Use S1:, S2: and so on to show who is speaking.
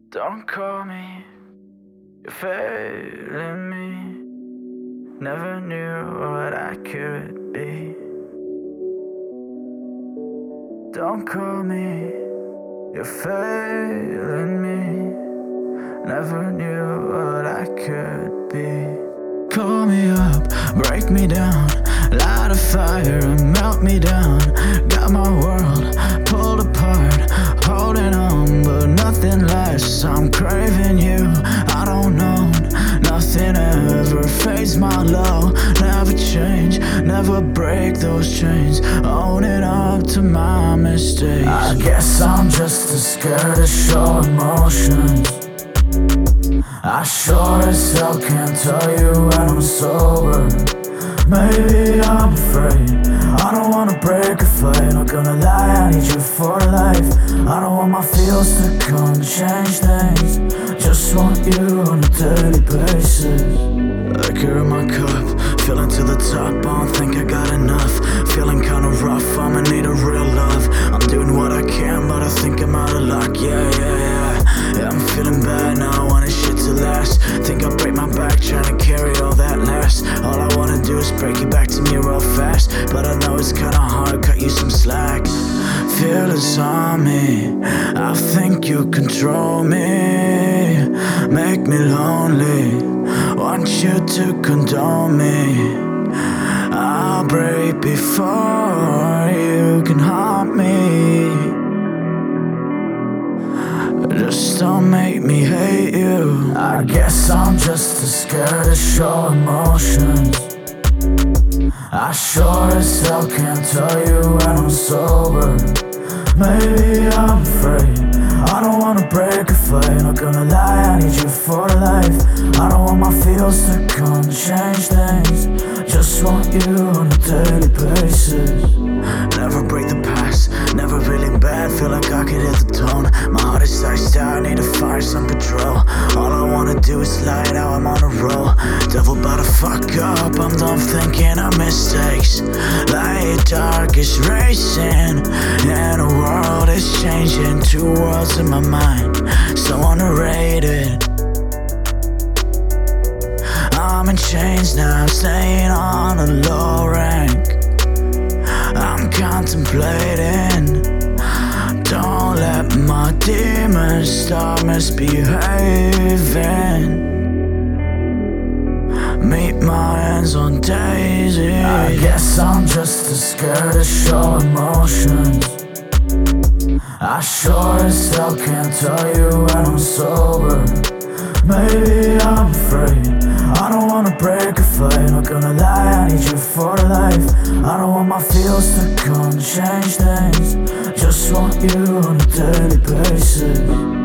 S1: Don't call me, you're failing me. Never knew what I could be. Don't call me, you're failing me. Never knew what I could be. Call me up, break me down, light a fire and melt me down. Got my world pulled apart, holding on but nothing lasts. I'm craving you, I don't know. Nothing ever fades my love. Never change, never break those chains. Owning up to my mistakes. I guess I'm just as scared to show emotions. I sure as hell can't tell you when I'm sober. Maybe I'm afraid, I don't wanna break a fight. Not gonna lie, I need you for life. I don't want my feels to come and change things. Just want you on a daily basis. Liquor in my cup, filling to the top. I don't think I got enough. Feeling kinda rough, I'ma need a real love. I'm doing what I can, but I think I'm out of luck. Yeah, I'm feeling bad now, I want this shit to last. Think I'll break my back trying to carry all that last. All I wanna do is break it back to me real fast. But I know it's kinda hard, cut you some slack. Feelings on me, I think you control me. Make me lonely, want you to condone me. I'll break before you can harm me. Just don't make me hate you. I guess I'm just as scared to show emotions. I sure as hell can't tell you when I'm sober. Maybe I'm afraid, I don't wanna break a fight. Not gonna lie, I need you for life. I don't want my feels to come and change things. Just want you on a daily basis. Never break the past, never feeling bad. Feel like I could hit the tone. My heart is iced out, I need to fire some patrol. All I wanna do is lie now, I'm on a roll. Devil about to fuck up, I'm done thinking of mistakes. Light dark is racing, and the world is changing. Two worlds in my mind, so underrated. I'm in chains now, staying on a low rank. I'm contemplating, don't let my demons start misbehaving. Meet my hands on daisy. I guess I'm just as scared to show emotions. I sure as hell can't tell you when I'm sober. Maybe I'm afraid, I don't wanna break a fight. Not gonna lie, I need you for life. I don't want my feels to come and change things. Just want you on a daily basis.